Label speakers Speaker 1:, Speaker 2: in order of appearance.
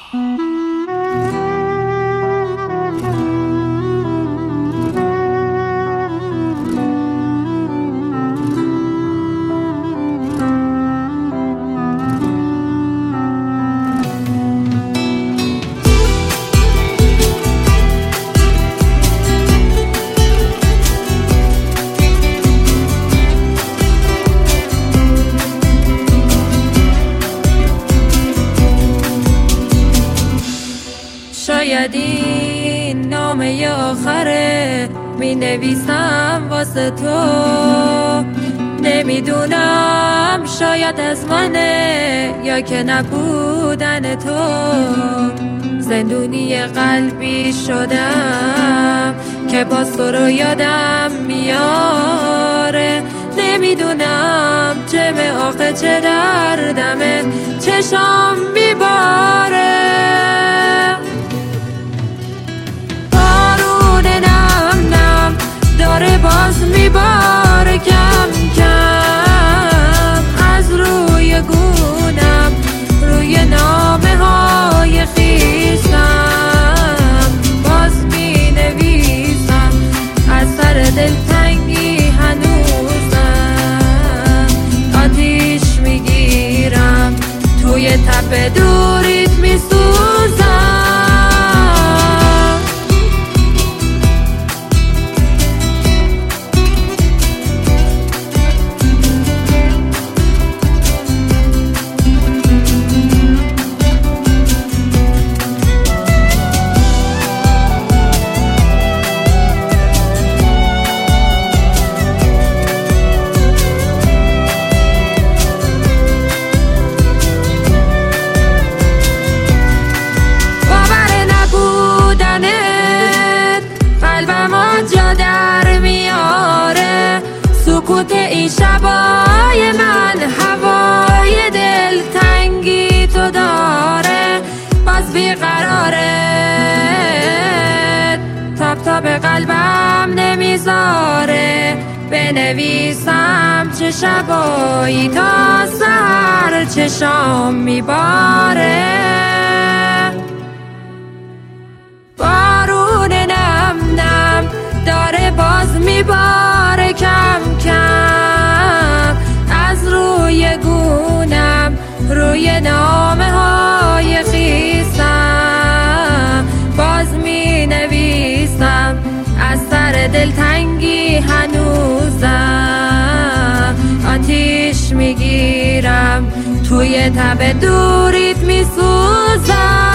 Speaker 1: شاید این نامه آخره می نویسم واسه تو، نمیدونم شاید از منه یا که نبودن تو. زندونی قلبی شدم که باز تو رو یادم میاره، نمیدونم چه آخه چه دردمه، چشام میباره. داره باز میباره کم کم از روی گونم، روی نامه های خیستم باز می نویسم، از سر دلتنگی هنوزم آتیش میگیرم، توی تب دوریت میسوزم. سکوت این شبای من هوای دلتنگی تو داره، باز بیقراره تاب به قلبم نمیذاره، بنویسم چه شبایی تا سحر چشام میباره. بارون نم نم داره باز میباره کم کم از روی گونم، روی نامه های خیستم باز می نویسم، از سر دلتنگی هنوزم آتیش میگیرم، توی تب دوریت میسوزم.